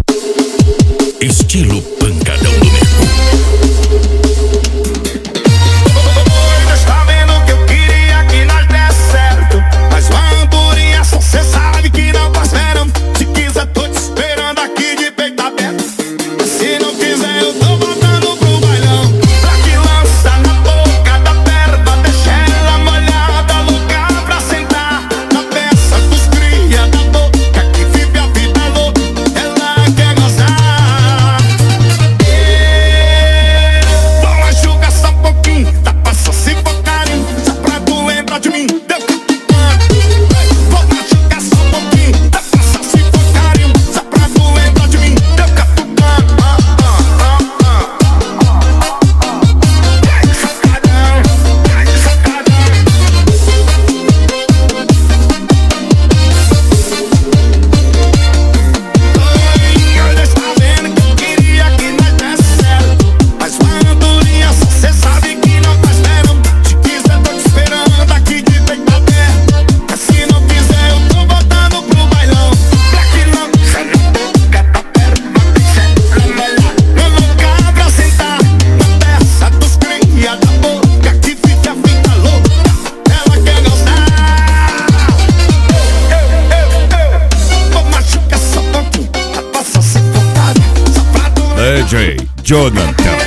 Estilo pancadão do nego. Tá vendo que eu queria que nós desse certo, mas uma andorinha só cê sabe que não tá esperando. Se quiser tô te esperando aqui de peito aberto. Se não quiser eu tô botando pro bailão, pra que lança na boca da perna, deixa ela molhada, louca pra sentar na peça dos cria da boca que vive a vida louca, ela quer gozar. Vou machucar só um pouquinho, tá passando se for carinho, só pra tu lembrar de mim. Deu cutucando. Vou machucar só um pouquinho, tá passando se for carinho, só pra tu lembrar de mim. Deu cutucando. Sacadão, sacadão. Eles tá vendo que eu queria que nós desse certo, mas uma andorinha só cê sabe que não tá esperando. Se quiser tô te esperando aqui de peito aberto, mas se não quiser eu tô botando pro bailão, pra que lança na boca da perna, deixa ela molhada, louca pra sentar na peça dos cria da boca que fica a vida louca, ela quer gozar. Vou machucar só um pouquinho, tá passando se for carinho, só pra tu lembrar. DJ Jonathan.